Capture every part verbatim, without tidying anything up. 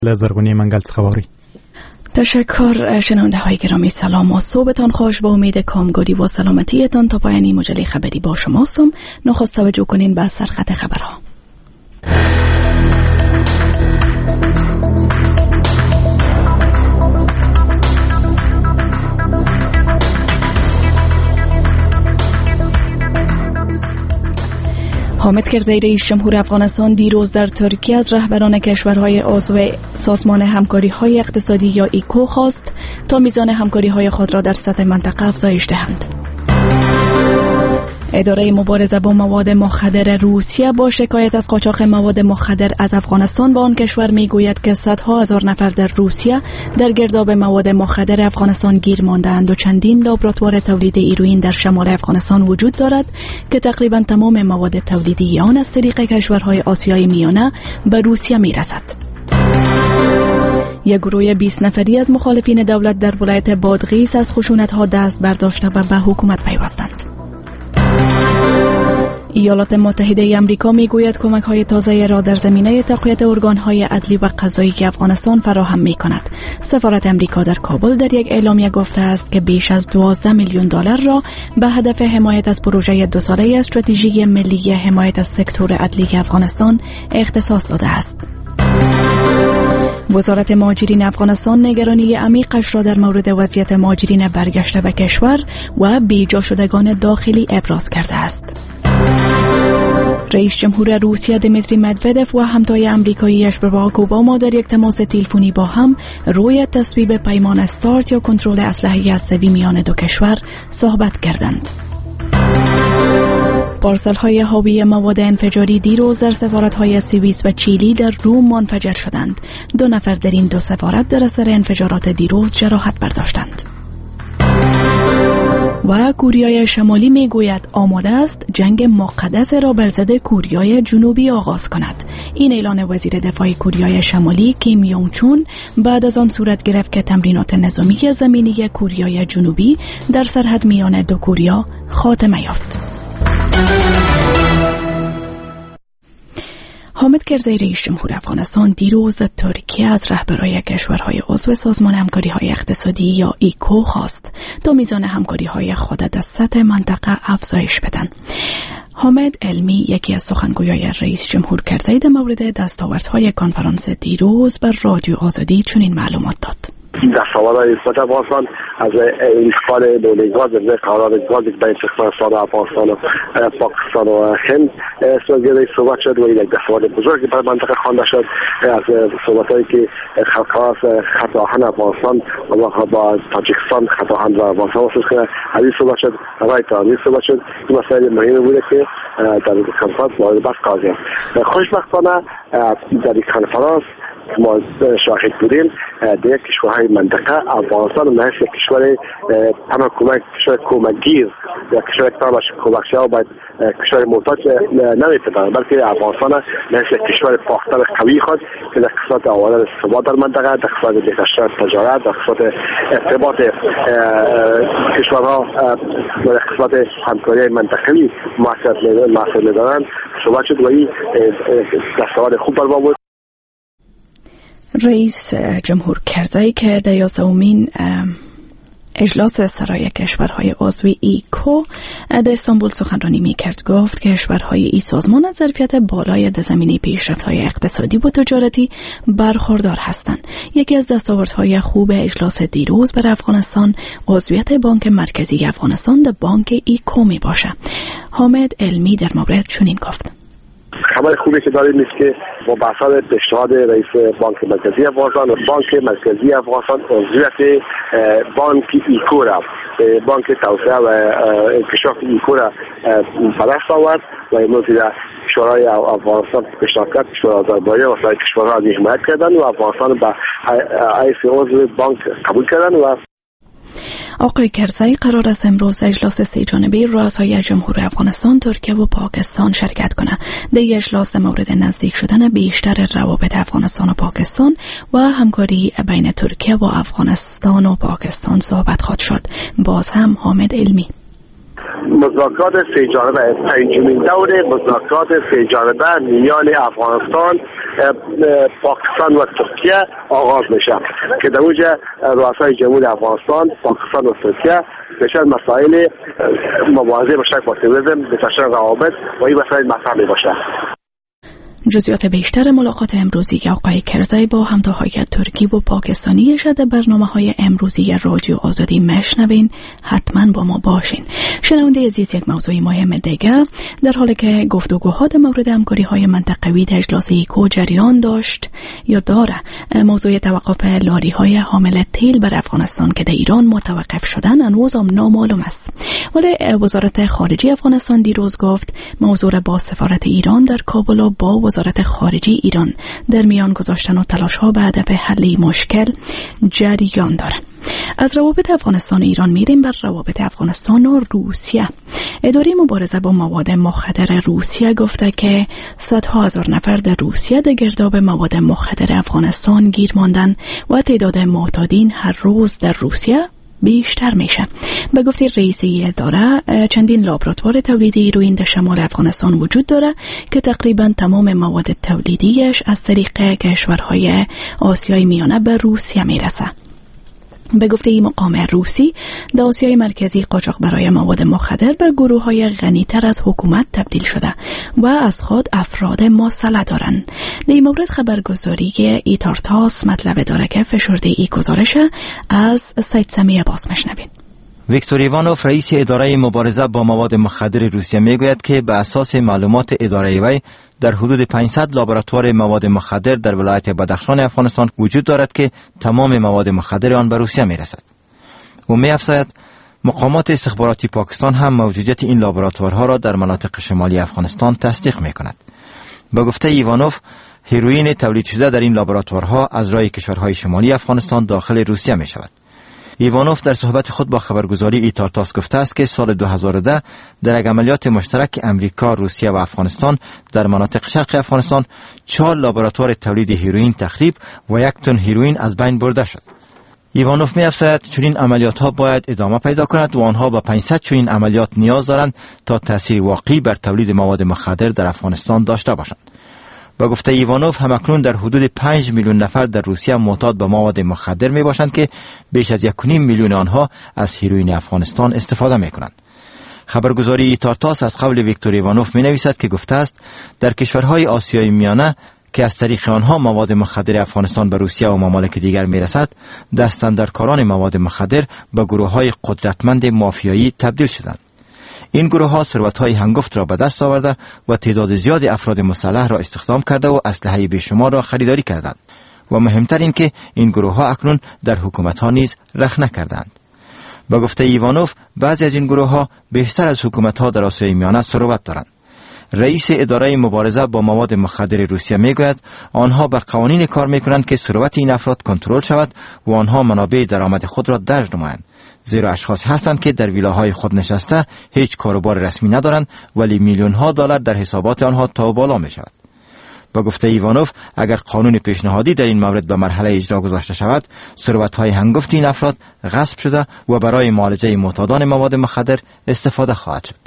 لزرگونی منگل سخواری. تشکر. شنونده های گرامی سلام و صبحتان خوش. با امید کامگاری و سلامتیتان تا پایانی مجله خبری با شماستم. نخست توجه کنین به سرخط خبرها. حامد کرزی رئیس جمهور افغانستان دیروز در ترکیه از رهبران کشورهای عضو سازمان همکاری‌های اقتصادی یا ایکو خواست تا میزان همکاری‌های خود را در سطح منطقه افزایش دهند. اداره مبارزه با مواد مخدر روسیه با شکایت از قاچاق مواد مخدر از افغانستان به آن کشور میگوید که صدها هزار نفر در روسیه در گرداب مواد مخدر افغانستان گیر مانده‌اند و چندین لابراتوار تولید هیروئین در شمال افغانستان وجود دارد که تقریبا تمام مواد تولیدی آن از طریق کشورهای آسیای میانه به روسیه میرسد. یک گروه بیست نفری از مخالفین دولت در ولایت بادغیس از خشونت‌ها دست برداشته و به حکومت پیوستند. ایالات متحده آمریکا میگوید کمک‌های تازه را در زمینه تقویت ارگان‌های عدلی و قضایی که افغانستان فراهم می‌کند. سفارت آمریکا در کابل در یک اعلامیه گفته است که بیش از دوازده میلیون دلار را به هدف حمایت از پروژه دو ساله استراتژی ملی حمایت از سکتور عدلی افغانستان اختصاص داده است. وزارت مهاجرین افغانستان نگرانی عمیقش را در مورد وضعیت مهاجرین برگشته به کشور و بیجا شدگان داخلی ابراز کرده است. رئیس جمهور روسیه دمیتری مدودف و همتای آمریکایی‌اش باراک اوباما در یک تماس تلفنی با هم روی تصویب پیمان استارت یا کنترل اسلحه هسته‌ای میان دو کشور صحبت کردند. پارسل‌های حاوی مواد انفجاری دیروز در سفارت‌های سوئیس و چیلی در روم منفجر شدند. دو نفر در این دو سفارت در اثر انفجارات دیروز جراحت برداشتند. و کوریای شمالی میگوید آماده است جنگ مقدس را بر ضد کوریای جنوبی آغاز کند. این اعلان وزیر دفاع کوریای شمالی کیم یونگ چون بعد از آن صورت گرفت که تمرینات نظامی زمینی کوریای جنوبی در سرحد میان دو کوریا خاتمه یافت. حامد کرزی رئیس جمهور افغانستان دیروز ترکیه از رهبران کشورهای عضو سازمان همکاری‌های اقتصادی یا ایکو خواست تا میزان همکاری‌های خود در سطح منطقه افزایش بدن. حامد علمی یکی از سخنگویان رئیس جمهور کرزی در مورد دستاوردهای کنفرانس دیروز بر رادیو آزادی چنین معلومات داد. دستاوردهای اثبات افغانستان از انتقال دولت گاز به قرار گازی بین ترکمنستان و افغانستان و پاکستان و هند سوگیری صحبت شد و یک دستاورد بزرگی برای منطقه خوانده شد. از صحبت‌هایی که خلق‌ها خط آهن افغانستان و با تاجیکستان خط آهن و افغانستان وصل کنه از این صحبت شد، رای تاریخ صحبت شد. این مسائل مهمی بوده که در کنفرانس مورد بحث قرار گرفت. خوشبختانه در این کنفرانس ما شاهد بودیم در کشورهای منطقه افغانستان و نهایت کشور تنها کمک کشور کمکگیر یا کشور تنها کمکشی ها باید کشور محتاج نمی‌پدن، بلکه افغانستان نهایت کشور پاختر قوی خود که در قسمت آوردن ثبات در منطقه، در قسمت بهداشتن تجارت، در قسمت ارتباط کشورها، در قسمت همکاری منطقوی موثر می‌دارند صحبت شد و این دستاورد خوب بر ما بود. رئیس جمهور کرزی که در یازدهمین اجلاس سرای کشورهای عضو ایکو در استانبول سخنرانی می‌کرد گفت که کشورهای این سازمان از ظرفیت بالای در زمینه پیشرفت‌های اقتصادی و تجارتی برخوردار هستند. یکی از دستاوردهای خوب اجلاس دیروز بر افغانستان عضویت بانک مرکزی افغانستان در بانک ایکو می باشه. حامد علمی در مورد چنین گفت: خبر خوبی که داریم نیست که با بحث‌های پیشنهاد رئیس بانک مرکزی افغانستان و بانک مرکزی افغانستان عضویت بانک ایکو را بانک توسعه و انکشاف ایکو را پدست آورد و امروز در کشورهای افغانستان پیشنهاد کرد، کشور آذربایجان و سایر کشورها از این حمایت کردن و افغانستان به حیث عضو بانک قبول کردن. و آقای کرزی قرار است امروز اجلاس سه جانبه رؤسای جمهور افغانستان، ترکیه و پاکستان شرکت کنند. در اجلاس در مورد نزدیک شدن بیشتر روابط افغانستان و پاکستان و همکاری بین ترکیه و افغانستان و پاکستان صحبت خواهد شد. باز هم حامد علمی: مذاکرات سه جانبه، پنجمین دور مذاکرات سه جانبه میان افغانستان، پاکستان و ترکیه آغاز میشه که در اونجا رؤسای جمهور افغانستان، پاکستان و ترکیه بشن مسائل مبارزه با شرک و تروریسم، بتشن روابط و این مسائل مطرح میباشه. جزئیات بیشتر ملاقات امروزی آقای کرزی با همتاهای ترکی و پاکستانی شده برنامه‌های امروزی رادیو آزادی مشنوین. حتما با ما باشین. شنونده عزیز، یک موضوع مهم دیگه در حالی که گفتگوها در مورد همکاری‌های منطقوی در اجلاس ایکو جریان داشت یا داره، موضوع توقف لاری‌های حامل تیل بر افغانستان که در ایران متوقف شدن هنوز هم نامعلوم است. ولی وزارت خارجه افغانستان دیروز گفت موضوع با سفارت ایران در کابل و با وزارت خارجه ایران در میان گذاشتن و تلاش‌ها به هدف حل مشکل جریان داره. از روابط افغانستان و ایران میریم بر روابط افغانستان و روسیه. اداره مبارزه با مواد مخدر روسیه گفته که صدها هزار نفر در روسیه در گرداب مواد مخدر افغانستان گیر ماندن و تعداد معتادین هر روز در روسیه بیشتر میشه. به گفته رئیسی اداره، چندین لابراتوار تولید هیروئین در شمال افغانستان وجود داره که تقریبا تمام مواد تولیدیش از طریق کشورهای آسیای میانه به روسیه میرسه. به گفته این مقام روسی، در آسیای مرکزی قاچاق برای مواد مخدر به گروه های غنی‌تر از حکومت تبدیل شده و از خود افراد مسلح دارند. در این مورد خبرگزاری ایتارتاس مطلب داره که فشرده ای گزارش از سید سمی عباس مشنوید. ویکتور ایوانوف رئیس اداره مبارزه با مواد مخدر روسیه میگوید که به اساس معلومات اداره وی در حدود پانصد لابراتوار مواد مخدر در ولایت بدخشان افغانستان وجود دارد که تمام مواد مخدر آن به روسیه میرسد. او می‌افزاید مقامات استخباراتی پاکستان هم موجودیت این لابراتوارها را در مناطق شمالی افغانستان تصدیق می‌کند. به گفته ایوانوف، هیروئین تولید شده در این لابراتوارها از راه کشورهای شمالی افغانستان داخل روسیه می‌شود. ایوانوف در صحبت خود با خبرگزاری ایتارتاس گفته است که سال دو هزار و ده در یک عملیات مشترک امریکا، روسیه و افغانستان در مناطق شرق افغانستان چهار لابراتوار تولید هیروئین تخریب و یک تن هیروئین از بین برده شد. ایوانوف می‌افزاید چنین عملیات ها باید ادامه پیدا کند و آنها با پانصد چنین عملیات نیاز دارند تا تاثیر واقعی بر تولید مواد مخدر در افغانستان داشته باشند. با گفته ایوانوف، همکنون در حدود پنج میلیون نفر در روسیه معتاد به مواد مخدر می باشند که بیش از یک و نیم میلیون آنها از هیروئین افغانستان استفاده می کنند. خبرگزاری ایتارتاس از قول ویکتور ایوانوف می نویسد که گفته است در کشورهای آسیای میانه که از طریق آنها مواد مخدر افغانستان به روسیه و ممالک دیگر می رسد، دستاندرکاران مواد مخدر به گروه‌های قدرتمند مافیایی تبدیل شدند. این گروه ها ثروت های هنگفت را به دست آورده و تعداد زیاد افراد مسلح را استخدام کرده و اسلحه بیشمار را خریداری کردند و مهمتر این که این گروه ها اکنون در حکومت ها نیز رخنه کردند. با گفته ایوانوف، بعضی از این گروه ها بیشتر از حکومت ها در آسیای میانه ثروت دارند. رئیس اداره مبارزه با مواد مخدر روسیه میگوید آنها بر قوانین کار میکنند که ثروت این افراد کنترل شود و آنها منابع درآمد خود را درج نمایند، زیرا اشخاص هستند که در ویلاهای خود نشسته هیچ کاروبار رسمی ندارند ولی میلیون ها دلار در حسابات آنها تا بالا می شود. با گفته ایوانوف، اگر قانون پیشنهادی در این مورد به مرحله اجرا گذاشته شود، ثروت های هنگفت این افراد غصب شده و برای معالجه معتادان مواد مخدر استفاده خواهد شد.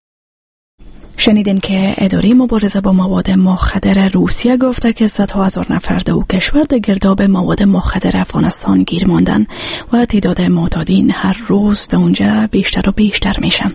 شنیدین که اداره مبارزه با مواد مخدر روسیه گفته که صدها هزار نفر در او کشور در گرداب مواد مخدر افغانستان گیر ماندن و تعداد معتادین هر روز در اونجا بیشتر و بیشتر میشن.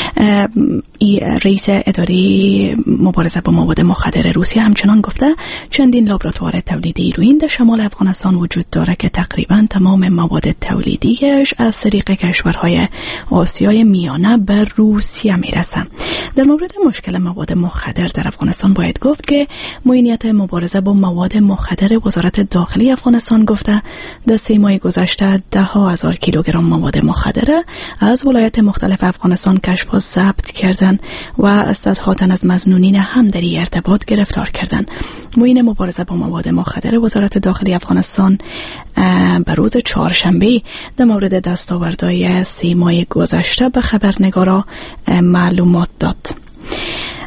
رئیس اداره مبارزه با مواد مخدر روسیه همچنان گفته چندین لابراتوار تولید هیروئین در شمال افغانستان وجود داره که تقریبا تمام مواد تولیدیش از طریق کشورهای آسیای میانه به روسیه میرسه. در مورد مشکل مواد مخدر در افغانستان باید گفت که معینیت مبارزه با مواد مخدر وزارت داخلی افغانستان گفته در سه ماه گذشته ده ها هزار کیلوگرم مواد مخدر از ولایت مختلف افغانستان کشف و ضبط کردند و صدها تن از مظنونین هم در این ارتباط گرفتار کردند. معین مبارزه با مواد مخدر وزارت داخلی افغانستان به روز چهارشنبه در مورد دستاوردهای سه ماه گذشته به خبرنگارا معلومات داد.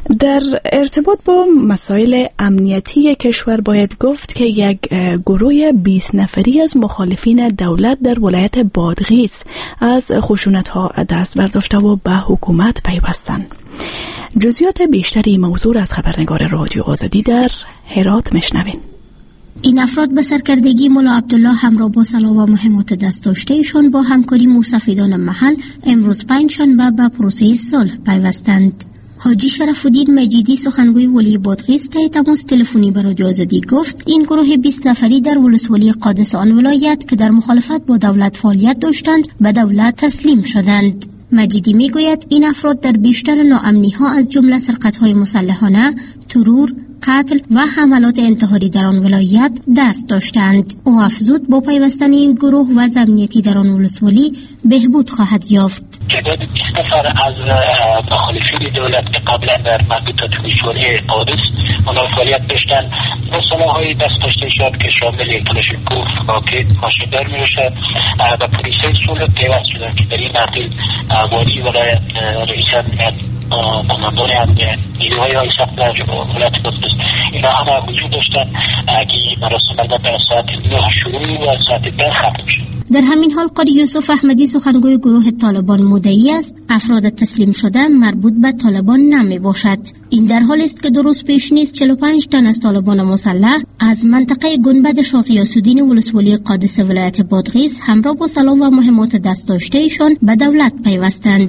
در ارتباط با مسائل امنیتی کشور باید گفت که یک گروه بیست نفری از مخالفین دولت در ولایت بادغیس از خشونت‌ها دست برداشته و به حکومت پیوستند. جزئیات بیشتری موضوع از خبرنگار رادیو آزادی در هرات میشنوین. این افراد به سرکردگی ملا عبدالله همراه با سلاح و مهمات دست داشته‌شان با همکاری موسفیدان محل امروز پنجشنبه به پروسه صلح پیوستند. حاجی شرف الدین مجیدی سخنگوی ولی بادغیس طی تماس تلفنی به رادیو آزادی گفت این گروه بیست نفری در ولسوالی قادس آن ولایت که در مخالفت با دولت فعالیت داشتند به دولت تسلیم شدند. مجیدی میگوید این افراد در بیشتر ناامنی‌ها از جمله سرقت‌های مسلحانه، ترور، قتل و حملات انتحاری در آن ولایت دست داشتند. او افزود با پیوستن این گروه وضع امنیتی در آن ولسوالی بهبود خواهد یافت. تعداد بیست نفر از مخالفین دولت که قبلا در منطقه ولسوالی قادس فعالیت داشتند با سلاح‌های دست داشته شد که شامل کلاشینکوف، راکت، ماشیندار می‌باشد و پلیس صلح پیوست شدند که در این منطقه والی ولایت رئیس امنیت نمایندگان امنیت نیروهای های سخت ولایت قدس اینا همه وجود داشتن که مراسم در ساعت نه شروع و ساعت ده ختم شد. در همین حال قاضی یوسف احمدی سخنگوی گروه طالبان مدعی است افراد تسلیم شده مربوط به طالبان نمی باشد. این در حالی است که دو روز پیش نیز چهل و پنج تن از طالبان مسلح از منطقه گنبد شاه غیاث‌الدین ولسوالی قادس ولایت بادغیس همراه با سلاح و مهمات دست داشته‌شان به دولت پیوستند.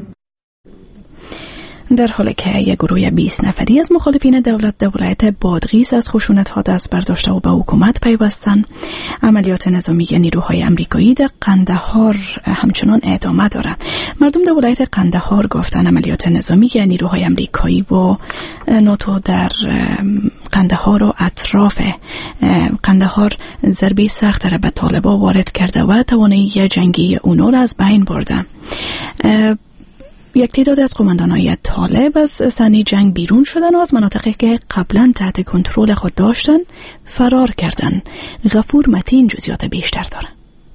در حالی که یک گروه بیست نفری از مخالفین دولت در ولایت بادغیس از خشونت‌ها دست برداشته و به حکومت پیوستند، عملیات نظامی نیروهای امریکایی در قندهار همچنان ادامه دارد. مردم در ولایت قندهار گفتند عملیات نظامی نیروهای امریکایی با ناتو در قندهار و اطراف قندهار ضربه سخت را به طالبان وارد کرده و توانایی جنگی اونا را از بین برده. یک تعداد از قماندانای طالب از صحنه جنگ بیرون شدن و از مناطقی که قبلا تحت کنترل خود داشتن فرار کردن. غفور متین جزئیات بیشتر داره.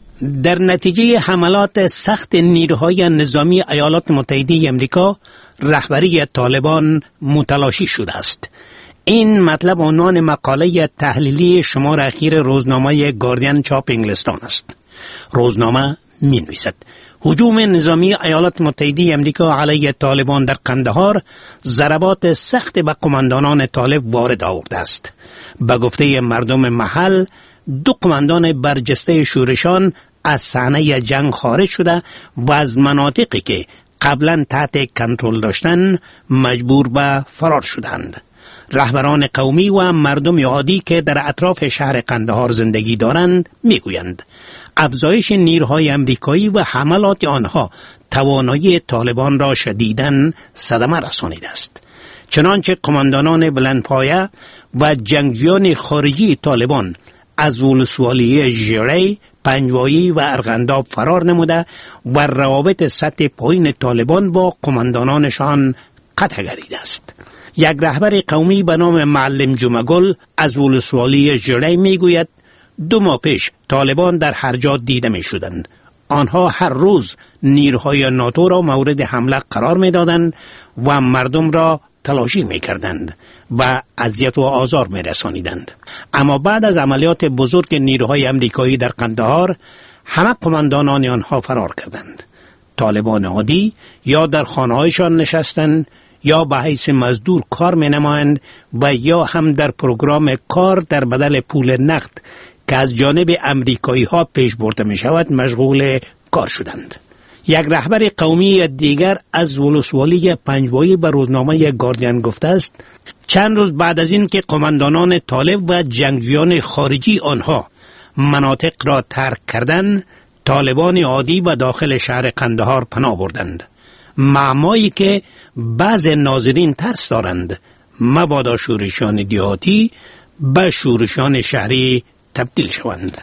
در نتیجه حملات سخت نیروهای نظامی ایالات متحده آمریکا رهبری طالبان متلاشی شده است. این مطلب عنوان مقاله تحلیلی شمار اخیر روزنامه گاردین چاپ انگلستان است. روزنامه می نویسد هجوم نظامی ایالات متحده آمریکا علیه طالبان در قندهار ضربات سخت به قماندانان طالب وارد آورده است. به گفته مردم محل دو قماندان برجسته شورشان از صحنه جنگ خارج شده و از مناطقی که قبلا تحت کنترل داشتند مجبور به فرار شدند. رهبران قومی و مردم عادی که در اطراف شهر قندهار زندگی دارند میگویند افزایش نیروهای امریکایی و حملات آنها توانایی طالبان را شدیداً صدمه رسانیده است. چنانچه قماندانان بلندپایه و جنگجویان خارجی طالبان از ولسوالی ژره، پنجوایی و ارغنداب فرار نموده و روابط سطح پایین طالبان با قماندانانشان قطع گردیده است. یک رهبر قومی به نام معلم جمعگل از ولسوالی ژره میگوید دو ماه پیش طالبان در هر جا دیده می شدند. آنها هر روز نیروهای ناتو را مورد حمله قرار می دادند و مردم را تلاشی می کردند و اذیت و آزار می رسانیدند. اما بعد از عملیات بزرگ نیروهای امریکایی در قندهار همه قماندانان آنها فرار کردند. طالبان عادی یا در خانه‌هایشان نشستند یا به حیث مزدور کار می نمایند و یا هم در پروگرام کار در بدل پول نقد که از جانب امریکایی ها پیش برده می شود مشغول کار شدند. یک رهبر قومی دیگر از ولسوالی پنجوایی به روزنامه گاردین گفته است چند روز بعد از این که قماندانان طالب و جنگجویان خارجی آنها مناطق را ترک کردند، طالبان عادی به داخل شهر قندهار پناه بردند. معمایی که بعض ناظرین ترس دارند مبادا شورشیان دیهاتی به شورشیان شهری تبدیل شوند.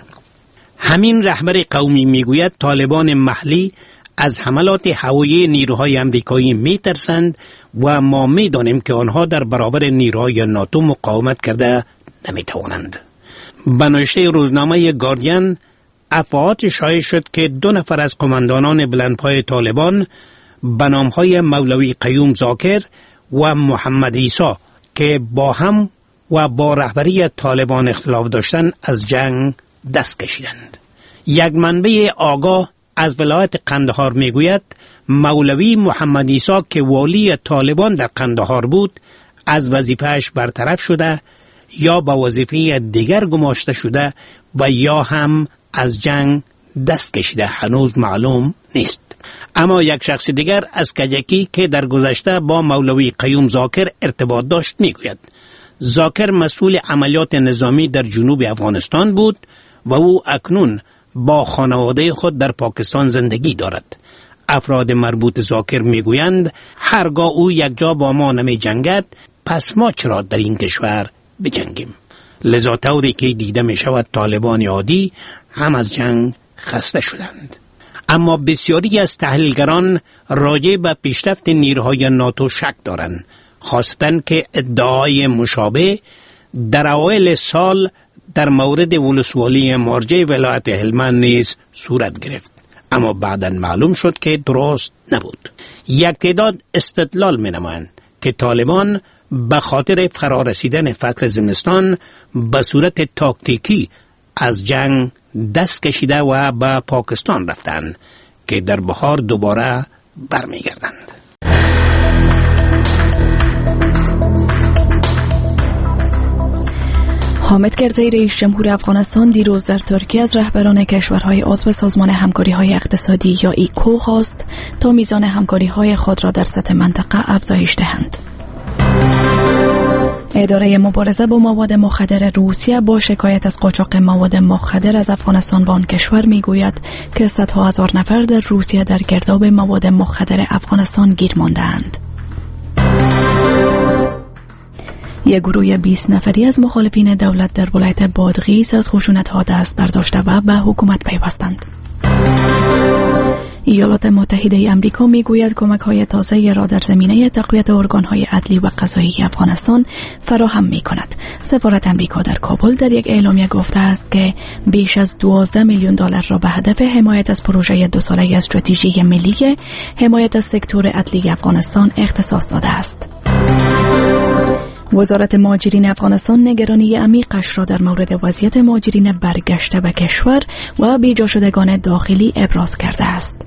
همین رهبر قومی میگوید طالبان محلی از حملات هوایی نیروهای امریکایی میترسند و ما میدانیم که آنها در برابر نیروهای ناتو مقاومت کرده نمیتوانند. به نوشته روزنامه گاردین افواهات شایع شد که دو نفر از قماندانان بلندپای طالبان به نامهای مولوی قیوم زاکر و محمد عیسی که با هم و با رهبری طالبان اختلاف داشتند از جنگ دست کشیدند. یک منبع آگاه از ولایت قندهار میگوید مولوی محمد عیسی که والی طالبان در قندهار بود از وظیفهش برطرف شده یا به وظیفه دیگر گماشته شده و یا هم از جنگ دست کشیده، هنوز معلوم نیست. اما یک شخص دیگر از کجکی که در گذشته با مولوی قیوم زاکر ارتباط داشت میگوید زاکر مسئول عملیات نظامی در جنوب افغانستان بود و او اکنون با خانواده خود در پاکستان زندگی دارد. افراد مربوط زاکر میگویند هرگاه او یک جا با ما نمی جنگد پس ما چرا در این کشور بجنگیم. لذا طوری که دیده می شود طالبان عادی هم از جنگ خسته شدند. اما بسیاری از تحلیلگران راجع به پیشرفت نیروهای ناتو شک دارند، خواستند که ادعای مشابه در اوایل سال در مورد ولسوالی مرجع ولایت هلمند نیز صورت گرفت، اما بعداً معلوم شد که درست نبود. یک تعداد استدلال می نمایند که طالبان به خاطر فرارسیدن فصل زمستان به صورت تاکتیکی از جنگ دست کشیده و به پاکستان رفتند که در بهار دوباره برمیگردند. حامد کرزی رئیس جمهور افغانستان دیروز در ترکیه از رهبران کشورهای عضو سازمان همکاری‌های اقتصادی یا ایکو خواست تا میزان همکاری‌های خود را در سطح منطقه افزایش دهند. اداره مبارزه با مواد مخدر روسیه با شکایت از قاچاق مواد مخدر از افغانستان به آن کشور میگوید که صدها هزار نفر در روسیه در گرداب مواد مخدر افغانستان گیر مانده‌اند. یک گروه بیست نفری از مخالفین دولت در ولایت بادغیس از خشونت‌ها دست برداشته و به حکومت پیوستند. ایالات متحده آمریکا میگوید کمک‌های تازه‌ای را در زمینه تقویت ارگان‌های عدلی و قضایی افغانستان فراهم می‌کند. سفارت آمریکا در کابل در یک اعلامیه گفته است که بیش از دوازده میلیون دلار را به هدف حمایت از پروژه دو ساله استراتژی ملی حمایت از سکتور عدلی افغانستان اختصاص داده است. وزارت مهاجرین افغانستان نگرانی عمیقش را در مورد وضعیت مهاجرین برگشته به کشور و بیجا شدگان داخلی ابراز کرده است.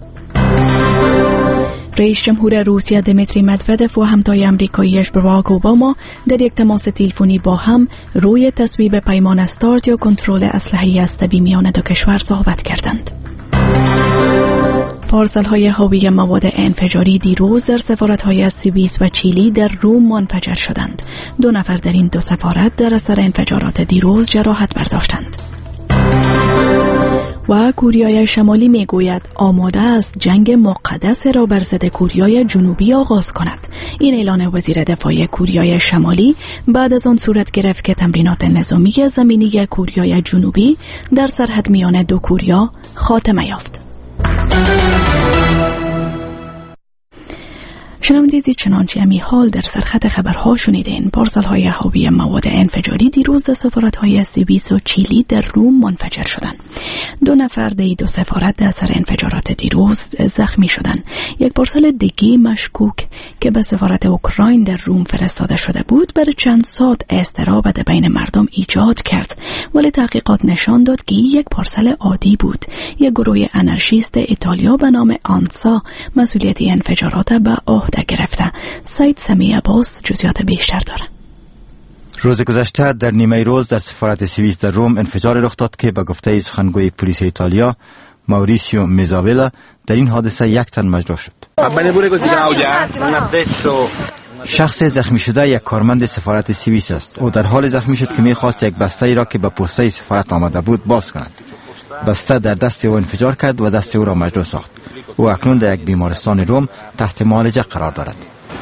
رئیس جمهور روسیه دمیتری مدودف و همتای آمریکاییش باراک اوباما در یک تماس تلفنی با هم روی تصویب پیمان استارت یا کنترل اسلحه اسطبی میان دو کشور صحبت کردند. پارسل‌های حاوی مواد انفجاری دیروز در سفارت‌های از سوئیس و چیلی در روم منفجر شدند. دو نفر در این دو سفارت در اثر انفجارات دیروز جراحت برداشتند. و کوریای شمالی میگوید آماده است جنگ مقدس را بر ضد کوریای جنوبی آغاز کند. این اعلان وزیر دفاع کوریای شمالی بعد از آن صورت گرفت که تمرینات نظامی زمینی کوریای جنوبی در سرحد میان دو کوریا خاتمه یافت. شنوندگان چنانچه امی حال در سرخط خبرها شنیدین. پارسل‌های حاوی مواد انفجاری دیروز در سفارت‌های سوئیس و چیلی در روم منفجر شدند. دو نفر در دو سفارت در اثر انفجارات دیروز زخمی شدند. یک پارسل دیگه مشکوک که به سفارت اوکراین در روم فرستاده شده بود برای چند ساعت اضطراب در بین مردم ایجاد کرد، ولی تحقیقات نشان داد که یک پارسل عادی بود. یک گروه انارشیست ایتالیا به نام آنسا مسئولیت انفجارات به عهده گرفته. سید سمی عباس جزئیات بیشتر داره. روز گذشته در نیمه روز در سفارت سوئیس در روم انفجار رخ داد که به گفته سخنگوی پلیس ایتالیا ماوریسیو میزابلا در این حادثه یک تن مجروح شد. شخص زخمی شده یک کارمند سفارت سوئیس است. او در حال زخمی شد که می‌خواست یک بسته را که به پوسته سفارت آمده بود باز کند. بسته در دست او انفجار کرد و دست او را مجروح ساخت. او اکنون در یک بیمارستان روم تحت معالجه قرار دارد.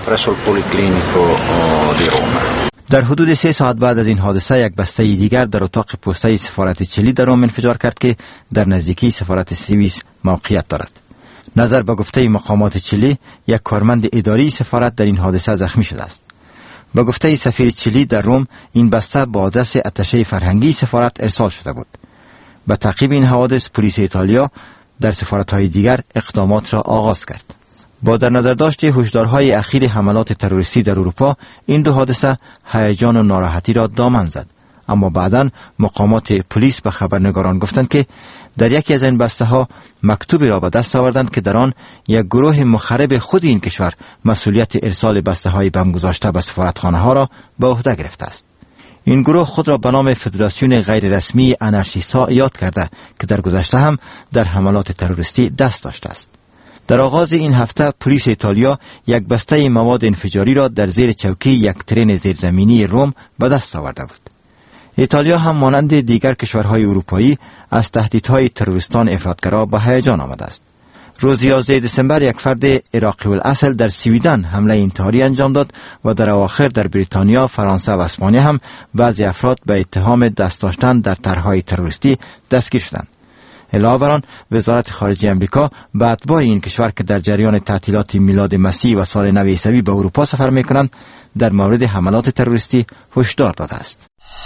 در حدود سه ساعت بعد از این حادثه یک بسته دیگر در اتاق پسته سفارت چیلی در روم انفجار کرد که در نزدیکی سفارت سوئیس موقعیت دارد. نظر به گفته مقامات چیلی یک کارمند اداری سفارت در این حادثه زخمی شده است. به گفته سفیر چیلی در روم این بسته با آدرس اتشه فرهنگی سفارت ارسال شده بود. به تعقیب این حوادث پلیس ایتالیا در سفارت‌های دیگر اقدامات را آغاز کرد. با در نظر داشت هشدارهای اخیر حملات تروریستی در اروپا، این دو حادثه هیجان و ناراحتی را دامن زد. اما بعداً مقامات پلیس به خبرنگاران گفتند که در یکی از این بسته ها مکتوبی را به دست آوردند که در آن یک گروه مخرب خود این کشور مسئولیت ارسال بسته های بم گذاشته به سفارتخانه ها را به عهده گرفته است. این گروه خود را به نام فدراسیون غیر رسمی آنارشیست ها یاد کرده که در گذشته هم در حملات تروریستی دست داشته است. در آغاز این هفته پلیس ایتالیا یک بسته مواد انفجاری را در زیر چوکی یک ترن زیرزمینی روم به دست آورده بود. ایتالیا هم مانند دیگر کشورهای اروپایی از تهدیدهای تروریستان افراطگرا به هیجان آمده است. روز یازده دسامبر یک فرد عراقی الاصل در سویدن حمله انتحاری انجام داد و در اواخر در بریتانیا، فرانسه و اسپانیا هم بعضی افراد به اتهام دست داشتن در طرحهای تروریستی دستگیر شدند. علاوه بر آن، وزارت خارجه امریکا به اتباع این کشور که در جریان تعطیلات میلاد مسیح و سال نو عیسوی به اروپا سفر می‌کنند در مورد حملات تروریستی هشدار داده است.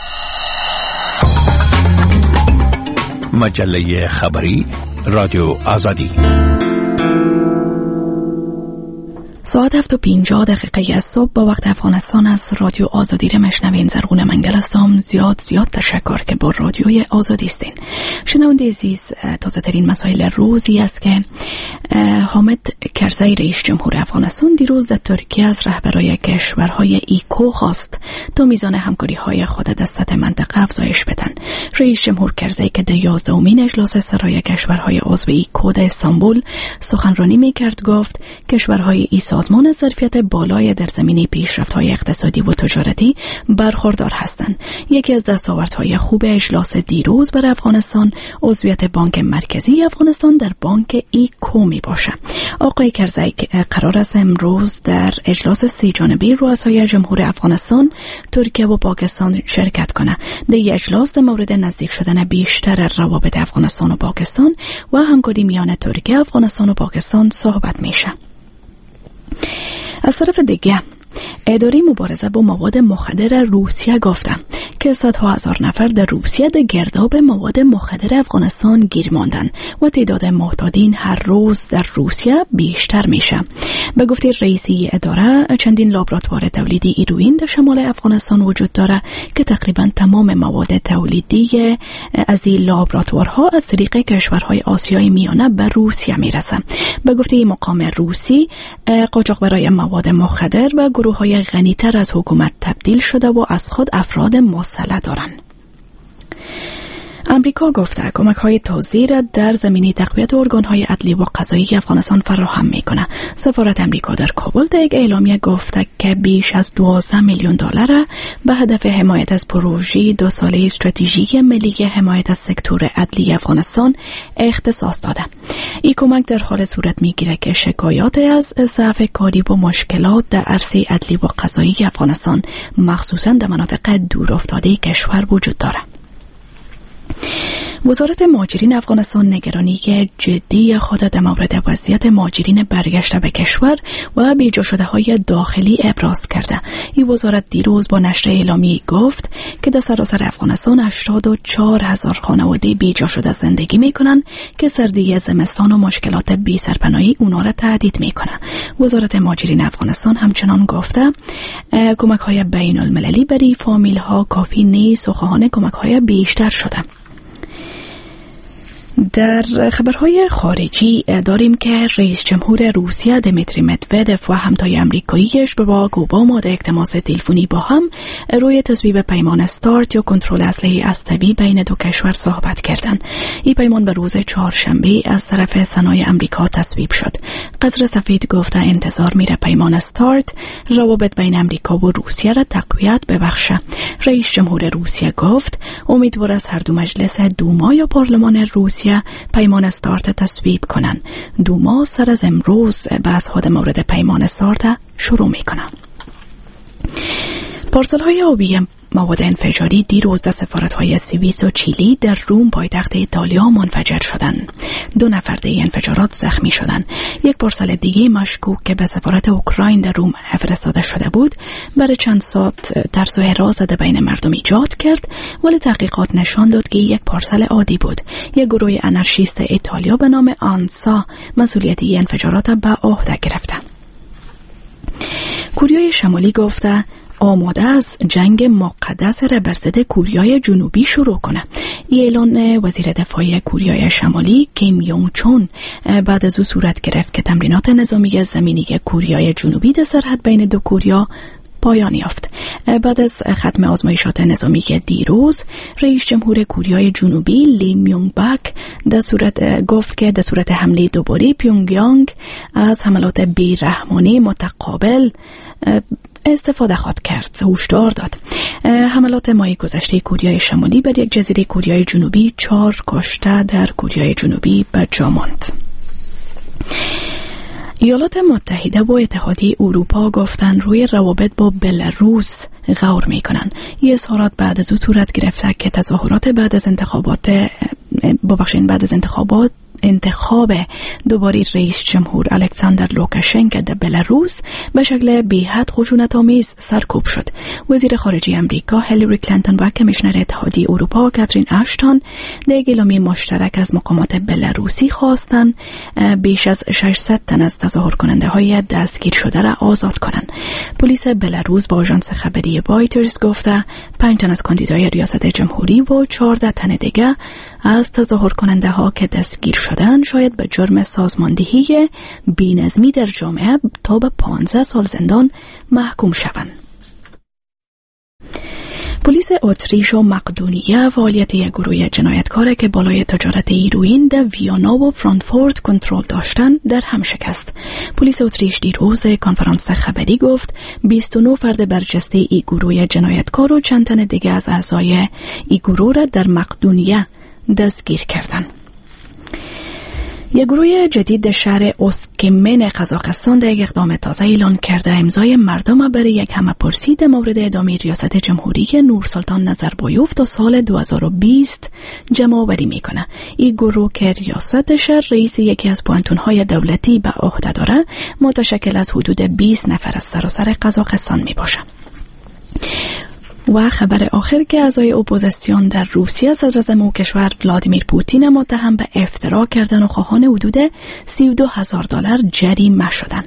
مجله خبری رادیو آزادی. ساعت هفت و پینجاه دقیقه از صبح با وقت افغانستان از رادیو آزادی را مشنوین. زرغون منگل هستم. زیاد زیاد تشکر که با رادیوی آزادی هستین. شنونده عزیز، تازه ترین مسائل روزی است که حامد کرزی رئیس جمهور افغانستان دیروز در ترکیه از رهبران کشورهای ایکو خواست تا میزان همکاری های خود در سطح منطقه افزایش بدن. رئیس جمهور کرزی که در یازدهمین اجلاس سرای کشورهای عضو ایکو در استانبول سخنرانی میکرد گفت کشورهای ای سازمان از ظرفیت بالای در زمینه پیشرفت‌های اقتصادی و تجارتی برخوردار هستند. یکی از دستاوردهای خوب اجلاس دیروز بر افغانستان عضویت بانک مرکزی افغانستان در بانک ایکو می باشه. آقای کرزی قرار است امروز در اجلاس سه جانبه رؤسای جمهور افغانستان، ترکیه و پاکستان شرکت کنه. در این اجلاس در مورد نزدیک شدن بیشتر روابط افغانستان و پاکستان و همکاری میان ترکیه، افغانستان و پاکستان صحبت میشه. از طرف دیگه اداره مبارزه با مواد مخدر روسیه گفته که صدها هزار نفر در روسیه در گرداب مواد مخدر افغانستان گیر ماندن و تعداد معتادین هر روز در روسیه بیشتر میشه. به گفته رئیسی اداره، چندین لابراتوار تولیدی هیروئین در شمال افغانستان وجود داره که تقریبا تمام مواد تولیدی از این لابراتوارها از طریق کشورهای آسیای میانه به روسیه میرسه. به گفته مقام روسی، قاچاق برای مواد مخدر و گروه‌های غنی‌تر از حکومت تبدیل شده و از خود افراد مسلح دارند. امریکا گفته کمک‌های تازه‌ای را در زمینه تقویت ارگان‌های عدلی و قضایی افغانستان فراهم می‌کند. سفارت امریکا در کابل در یک اعلامیه گفته که بیش از دوازده میلیون دلار به هدف حمایت از پروژه دو ساله استراتژی ملی حمایت از سکتور عدلی افغانستان اختصاص داده. این کمک در حال صورت می‌گیرد که شکایات از ضعف کاری و مشکلات در عرصه عدلی و قضایی افغانستان مخصوصاً در مناطق دورافتاده کشور وجود دارد. وزارت مهاجرین افغانستان نگرانی جدی خود در مورد وضعیت مهاجرین برگشته به کشور و بیجا شده های داخلی ابراز کرده. این وزارت دیروز با نشر اعلامیه گفت که در سراسر افغانستان هشتاد و چهار هزار خانواده بیجا شده زندگی میکنن که سردی زمستان و مشکلات بی سرپناهی اونا را تهدید میکنه. وزارت مهاجرین افغانستان همچنان گفته کمک های بین المللی برای فامیل ها کافی نیست و خواهان کمک های بیشتر شده. در خبرهای خارجی داریم که رئیس جمهور روسیه دمیتری مدودف و همتای امریکاییش به باراک اوباما در یک تماس تلفنی با هم روی تصویب پیمان استارت یا کنترل اسلحه اتمی بین دو کشور صحبت کردند. این پیمان به روز چهارشنبه از طرف سنای امریکا تصویب شد. قصر سفید گفته انتظار میره پیمان استارت روابط بین امریکا و روسیه را تقویت ببخشه. رئیس جمهور روسیه گفت امیدوار است هر دو مجلس دوما یا پارلمان روسیه پیمان استارت تصویب کنن. دوما سر از امروز بحث ها در مورد پیمان استارت شروع میکنن. پارسل های آبی مواد انفجاری دیروز در سفارت‌های سوئیس و چیلی در روم پایتخت ایتالیا منفجر شدند. دو نفر دیگه انفجارات زخمی شدند. یک پارسال دیگه مشکوک که به سفارت اوکراین در روم فرستاده شده بود برای چند ساعت ترس و هراس در بین مردم ایجاد کرد، ولی تحقیقات نشان داد که یک پارسال عادی بود. یک گروه آنارشیست ایتالیا به نام آنسا مسئولیت این انفجارات به عهده گرفته. کوریای شمالی گفته آماده است جنگ مقدس را بر ضد کوریای جنوبی شروع کنه. این اعلان وزیر دفاع کوریای شمالی کیم یونگ چون بعد از او صورت گرفت که تمرینات نظامی زمینی کوریای جنوبی در سرحد بین دو کوریا پایان یافت. بعد از ختم آزمایشات نظامی که دیروز رئیس جمهور کوریای جنوبی لی میونگ بک در صورت گفت که در صورت حمله دوباره پیونگیانگ از حملات بیرحمانه متقابل استفاده خواهد کرد. هشدار داد حملات ماه گذشته کوریای شمالی بر یک جزیره کوریای جنوبی چهار کشته در کوریای جنوبی به جا ماند. ایالات متحده و اتحادیه اروپا گفتن روی روابط با بلاروس غور میکنن. این اظهارات بعد از او صورت گرفته که تظاهرات بعد از انتخابات ببخشید بعد از انتخابات انتخاب دوباره رئیس جمهور الکساندر لوکاشنکو در بلاروس به شکل بی‌حد خشونت‌آمیز سرکوب شد. وزیر خارجه امریکا هیلاری کلینتون و کمیشنر اتحادیه اروپا کاترین اشتون در اعلامیه مشترک از مقامات بلاروسی خواستند بیش از ششصد تن از تظاهر کننده های دستگیر شده را آزاد کنند. پلیس بلاروس با آژانس خبری رایترز گفته پنج تن از کاندیدای ریاست جمهوری و چهارده تن دیگر از تظاهر کننده ها که دستگیر شدن شاید به جرم سازماندهی بی‌نظمی در جامعه تا به پانزده سال زندان محکوم شوند. پلیس اتریش و مقدونیه فعالیت یک گروه جنایتکار که بالای تجارت هیروئین در ویانا و فرانکفورت کنترل داشتند در هم شکست. پلیس اتریش دیروز کنفرانس خبری گفت بیست و نه فرد برجسته این گروه جنایتکار و چند تن دیگه از اعضای این گروه را در مقدونیه دستگیر کردند. یک گروه جدید در شهر اسکمن قزاقستان در یک اقدام تازه اعلان کرده امضای مردم برای یک همه‌پرسی در مورد ادامه ریاست جمهوری نورسلطان نظربایوف تا سال دو هزار و بیست جمع آوری میکنه. این گروه که ریاستش رئیس یکی از پوانتون‌های دولتی به عهده داره متشکل از حدود بیست نفر از سراسر قزاقستان میباشه. و خبر آخر که اعضای اپوزیسیون در روسیه صدراعظم او کشور ولادیمیر پوتین متهم به افترا کردن و خواهان حدود سی و دو هزار دلار جریمه شدند.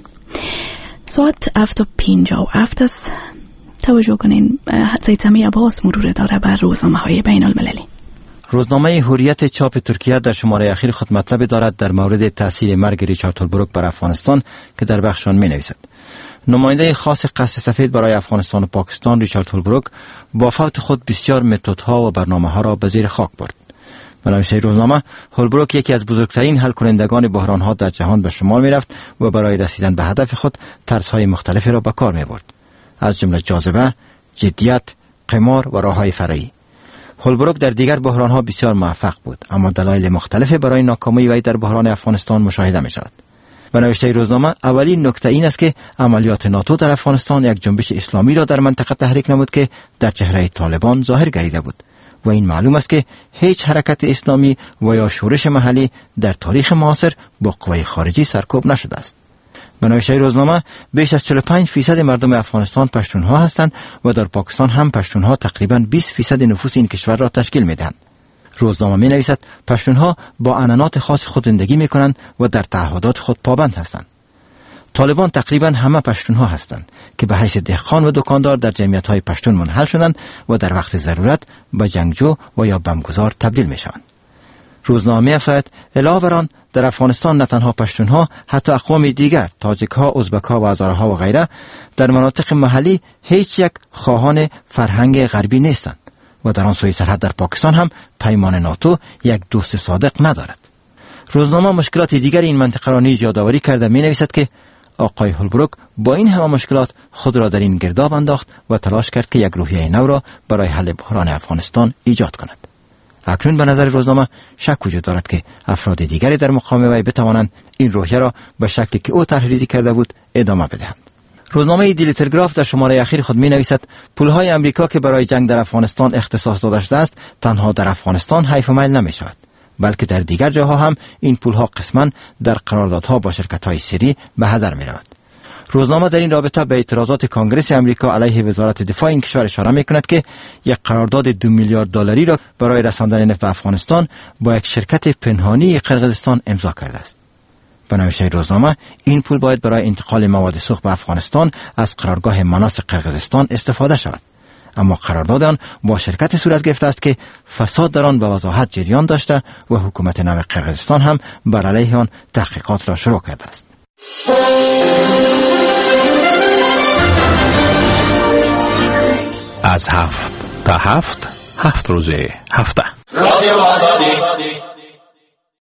ساعت هفت و پنجاه و هفت است. توجه کنین سید سمیع عباس مرور داره بر روزنامه های بین المللی. روزنامه حریت چاپ ترکیه در شماره اخیر خود مطلب دارد در مورد تاثیر مرگ ریچارد هولبروک بر افغانستان که در بخش آن می نویسد. نماینده خاص قصد سفید برای افغانستان و پاکستان ریچارد هولبروک با فوت خود بسیار متدها و برنامه‌ها را به زیر خاک برد. به نوشته روزنامه هولبروک یکی از بزرگترین حل کنندگان بحران‌ها در جهان به شمار می‌رفت و برای رسیدن به هدف خود طرزهای مختلفی را به کار می‌برد، از جمله جاذبه، جدیت، قمار و راه‌های فرعی. هولبروک در دیگر بحران‌ها بسیار موفق بود، اما دلایل مختلفی برای ناکامی وی در بحران افغانستان مشاهده می‌شود. به نوشته روزنامه اولین نکته این است که عملیات ناتو در افغانستان یک جنبش اسلامی را در منطقه تحریک نمود که در چهره طالبان ظاهر گردیده بود و این معلوم است که هیچ حرکت اسلامی و یا شورش محلی در تاریخ معاصر با قوای خارجی سرکوب نشده است. به نوشته روزنامه بیش از چهل و پنج فیصد مردم افغانستان پشتونها هستند و در پاکستان هم پشتونها تقریباً بیست فیصد نفوس این کشور را تشکیل می‌دهند. روزنامه می نویسد پشتونها با عنعنات خاص خود زندگی می کنند و در تعهدات خود پابند هستند. طالبان تقریبا همه پشتونها هستند که به حیث دهقان و دکاندار در جمعیت های پشتون منحل شدند و در وقت ضرورت به جنگجو و یا بمبگذار تبدیل می شوند. روزنامه افزاید علاوه بر آن در افغانستان نه تنها پشتونها، حتی اقوام دیگر، تاجک‌ها، ازبک‌ها و هزاره‌ها و غیره در مناطق محلی هیچ یک خواهان فرهنگ غربی نیستند و در آن سوی سرحد در پاکستان هم پیمان ناتو یک دوست صادق ندارد. روزنامه مشکلات دیگر این منطقه را نیز یادآوری کرده می نویسد که آقای هولبروک با این همه مشکلات خود را در این گرداب انداخت و تلاش کرد که یک روحیه نو را برای حل بحران افغانستان ایجاد کند. اکنون به نظر روزنامه شک وجود دارد که افراد دیگری در مقام وی بتوانند این روحیه را به شکلی که او طرح‌ریزی کرده بود ادامه بدهند. روزنامه دیلی تلگراف در شماره اخیر خود می نویسد پولهای امریکا که برای جنگ در افغانستان اختصاص داده شده است تنها در افغانستان حیف و میل نمی شود، بلکه در دیگر جاها هم این پولها قسماً در قراردادها با شرکت‌های سری به هدر می رود. روزنامه در این رابطه به اعتراضات کنگره امریکا علیه وزارت دفاع این کشور اشاره می کند که یک قرارداد دو میلیارد دلاری را برای رساندن نفت به افغانستان با یک شرکت پنهانی قرقیزستان امضا کرده است. به نوشته روزنامه این پول باید برای انتقال مواد سوخت به افغانستان از قرارگاه مناس قرقیزستان استفاده شود، اما قرارداد آن با شرکت صورت گرفته است که فساد در آن به وضاحت جریان داشته و حکومت نو قرقیزستان هم بر علیه آن تحقیقات را شروع کرده است. از هفت تا هفت هفت روزه هفته رادیو آزادی